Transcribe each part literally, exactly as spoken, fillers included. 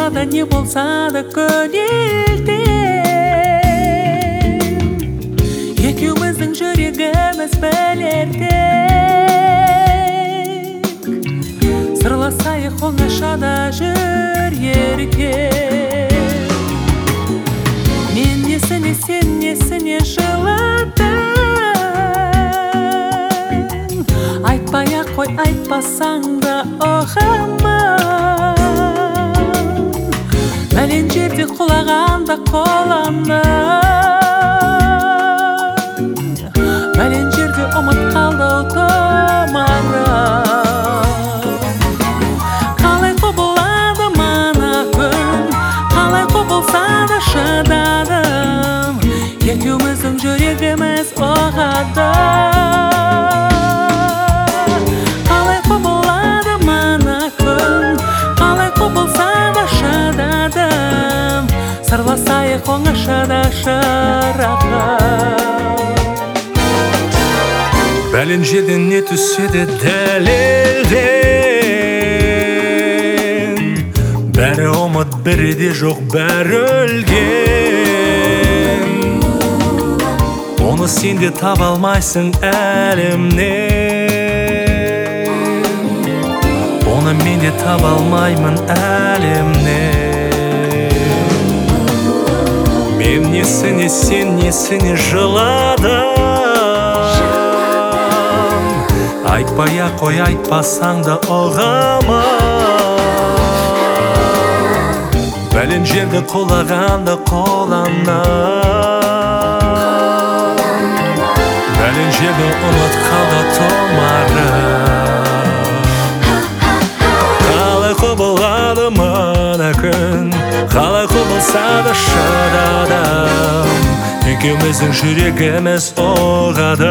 болса да, не болса да көнелден екеуміздің жүрегіміз білердек сырласайық оңашада жүр еркек мен несіне сен несіне жыладың айтпай-ақ қой айтпасаң да ұғамын бәлен жерде құлағанда қоламын бәлен жерде ұмыт қалды томарым қалай құбылады мана күн қалай құбылса да шыдадым екеуміздің жүрегіміз ұғады қалай құбылады мана күн қалай құбылса да шыдадым сырласайық оңашада шырағым бәлен жерден не түссе де дәлелден бәрі ұмыт бірі де жоқ бәрі өлген оны сен де таба алмайсың әлемнен оны мен де таба алмаймын әлемнен мен несіне сен несіне жыладың айтпай-ақ қой айтпасаң да ұғамын бәлен жерді құлағанда қоланам бәлен жерді ұмыт қалды томарым қалай құбылады мына күн қалай құбылса да шыдадым екеуміздің жүрегіміз ұғады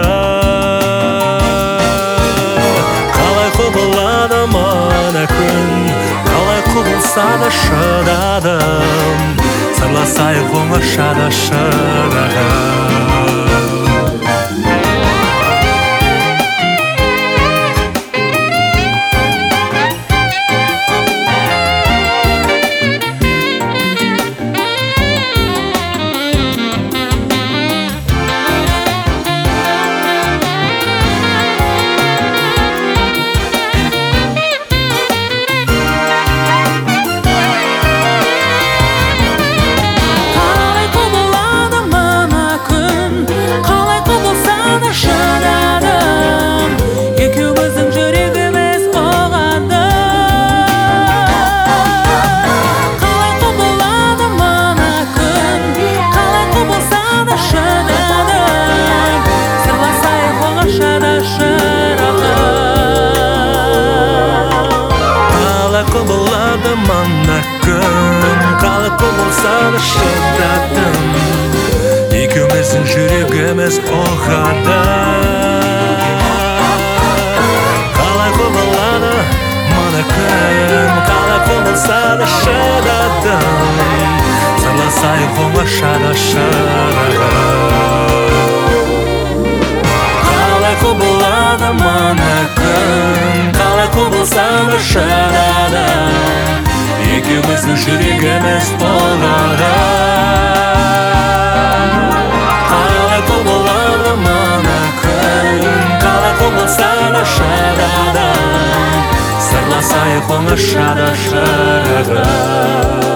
құбылады мына күн қалай құбылса да шыдадым сырласайық оңашада шырағым құбылады мана күн қалай құбылса да шыдадым екеуміздің жүрегіміз ұғады қалай құбылады мана күн қалай құбылса да шыдадым сырласайық оңашада шырағым қалай құбылады мана күн қалай құбылса да шыдадым екеуміздің жүрегіміз ұғады қалай құбылады мана күн қалай құбылса да шыдадым сырласайық оңашада шырағым